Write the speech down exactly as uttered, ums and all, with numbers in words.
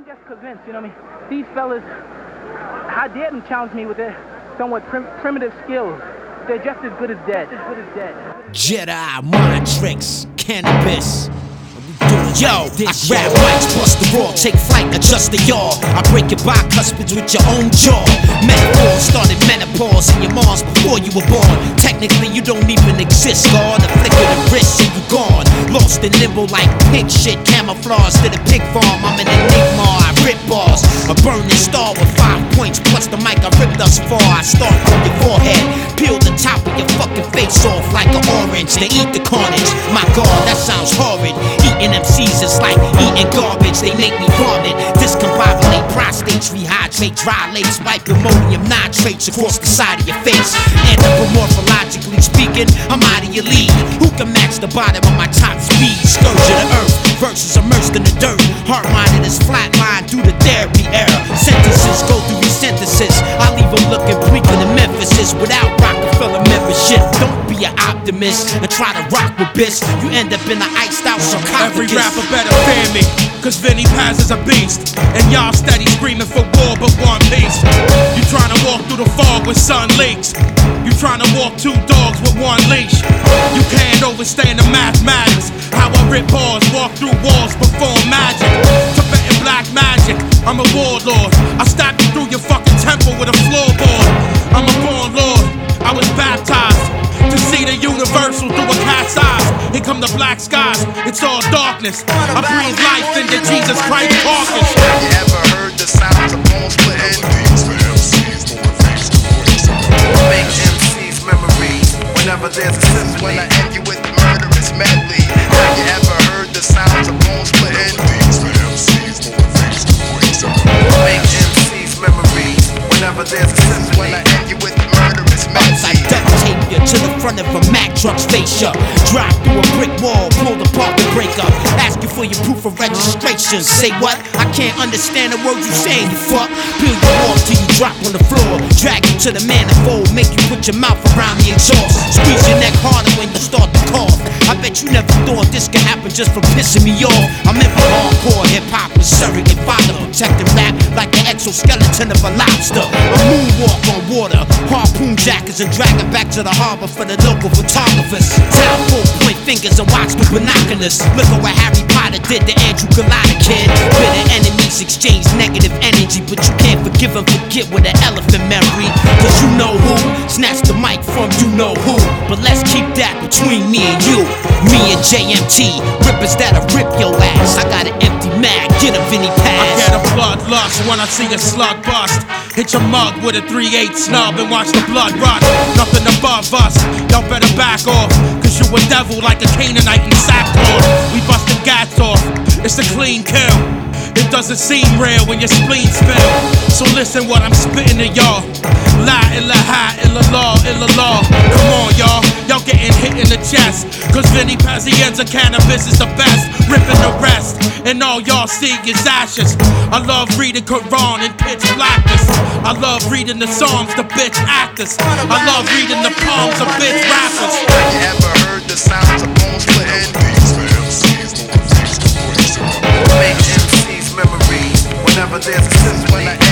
just convinced, you know what I mean? These fellas, how dare them challenge me with their somewhat prim primitive skills. They're just as good as dead. Just as good as dead. Jedi, mind tricks, cannabis. Yo, I grab mics, bust the raw, take flight, adjust the yaw. I break your bicuspids with your own jaw. Metaphor started menopause in your moms before you were born. Technically, you don't even exist, God. A flick of the wrist and you gone. Lost in limbo like pig shit, camouflage to the pig farm. I'm an enigma, I rip bars. A burning star with five points plus the mic I ripped thus far. I start from your forehead, peel the top of your fucking face off like an orange. They eat the carnage. My God, that sounds horrid. Eating M Cs is like eating garbage. They make me vomit, discombobulate prostates, rehydrate, dilates, wipe ammonium nitrates across the side of your face. Anthropomorphologically speaking, I'm out of your league. Who can match the bottom of my top speed? Scourge of the earth, verses immersed in the dirt. Heart-minded is flatline through the therapy era. Sentences go through resynthesis. I leave them looking bleaker than Memphis is without Rockefeller membership. Don't be an optimist and try to rock with this. You end up in the iced out sarcophagus. Every rapper better fear me, cause Vinny Paz is a beast. And y'all steady screaming for war but one piece. You trying to walk through the fog with sun leaks. You trying to walk two dogs with one leash. You can't overstand the mathematics. How I rip bars, walk through walls, perform magic. Tibetan black magic, I'm a warlord. I stab you through your fucking temple with a floorboard. I'm a born lord, I was baptized to see the universal through a cat's eyes. Here come the black skies, it's all darkness. I breathe life into Jesus Christ carcass. Have you ever heard the sounds of bones splitting? Make M Cs memories whenever there's a sense. When I end you with the murderous medley. Have you ever heard the sounds of bones splitting? Make M Cs memories whenever there's a sense. When I end you with the murderous medley. I duct tape you to the front of a Mack truck's face up. Drive through a brick wall, pull the parking brake up. Ask you for your proof of registration. Say what? I can't understand the words you saying, you fuck. Peel you off till you drop on the floor. Drag you to the manifold, make you put your mouth around the exhaust. Squeeze your neck harder when you start to cough. I bet you never thought this could happen just for pissing me off. I'm in for hardcore hip-hop with surrogate father, protecting rap like the exoskeleton of a lobster. A moonwalk on water, harpoon jackers and drag it back to the harbor for the local photographers. Town full point fingers and watch with binoculars. Look at what Harry Potter did to Andrew Galata, kid. Bitter enemies exchange negative energy, but you can't forgive and forget with an elephant memory. Cause you know who snatched the mic from you know who. But let's keep that between me and you. Me and J M T, rippers that'll rip your ass. I got an empty mag, get a Vinny Paz. I get a bloodlust when I see a slug bust. Hit your mug with a three eight snub and watch the blood rush. Nothing above us, y'all better back off. Cause you a devil like a Canaanite in sackcloth. We bustin' gats off, it's a clean kill. It doesn't seem real when your spleen spill. So listen what I'm spitting to y'all. La ilaha illallah, illallah. Come on y'all, y'all getting hit in the chest. Cause Vinny Pazienza cannabis is the best. Ripping the rest, and all y'all see is ashes. I love reading Quran in pitch blackness. I love reading the Psalms, the bitch actors. I love reading the palms of bitch rappers. Have you ever heard the sounds of bones splitting? Make M Cs memories whenever there's a sense. When I